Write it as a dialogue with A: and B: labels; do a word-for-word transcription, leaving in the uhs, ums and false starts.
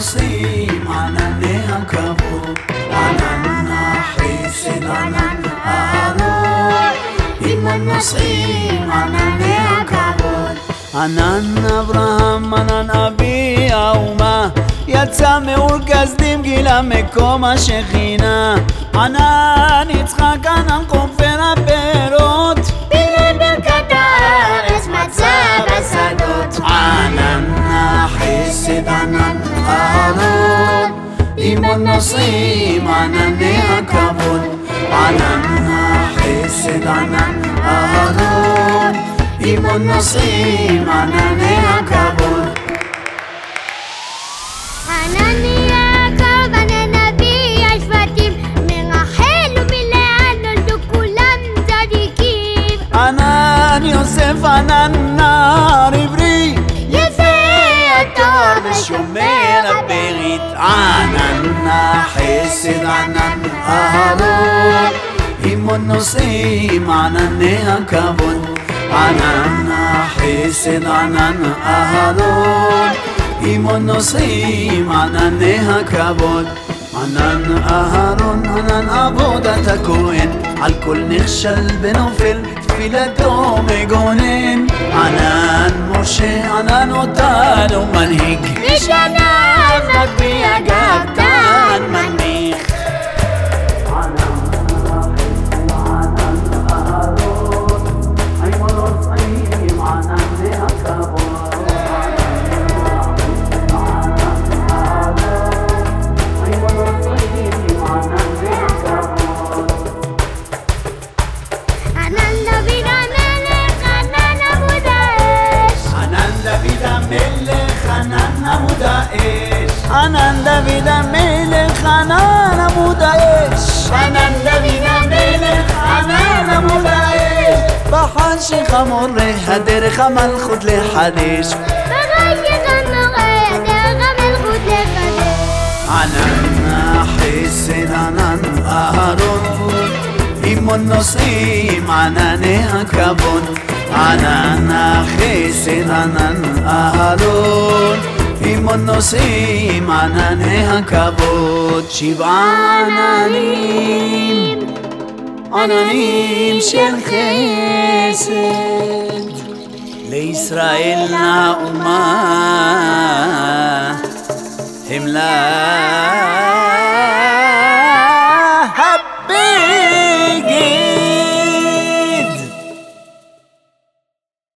A: נושאים ענני הכבוד, ענן החסד, ענן הארון, עמו נושאים ענני הכבוד. ענן אברהם, ענן אבי האומה, יצא מאור כסדים, גילה מקום השכינה. ענן יצחק, ענן כופר הפירות,
B: בגלל ברכת הארץ מצא בשדות.
A: ענן החסד, ענן הארון, עמו נושאים ענני הכבוד, ענן החסד, ענן הארון, עמו נושאים ענני הכבוד.
B: ענן יעקב, ענן אבי השבטים, מרחל ומלאה נולדו כולם צדיקים.
A: ענן יוסף, ענן נער עברי,
B: יפה הטוב
A: ושומר הברית. ענן החסד, ענן הארון, עמו נושאים ענני הכבוד, ענן החסד, ענן הארון, עמו נושאים ענני הכבוד. ענן אהרון, ענן עבודת הכהן, על כל נכשל ונופל תפילתו מגונן. ענן משה, ענן אותנו מנהיג,
B: בשנה מגביה גבתן מניח.
A: ענן דוד המלך, ענן עמוד האש,
B: ענן דוד המלך,
A: ענן עמוד האש, בחשך המורה הדרך המלכות לחדש,
B: בחשך המורה הדרך המלכות לחדש.
A: ענן החסד, ענן אהרון, עמו נושאים ענני הכבוד, ענן החסד, ענן אהרון, עמו נושאים ענני הכבוד. שבעה עננים, עננים של חסד, לישראל נאומה הם לה